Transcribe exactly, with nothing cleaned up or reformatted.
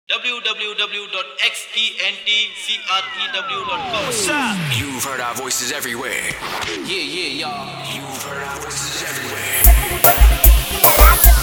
w w w dot xentcrew dot com. What's up? You've heard our voices everywhere. Yeah, yeah, y'all. You've heard our voices everywhere.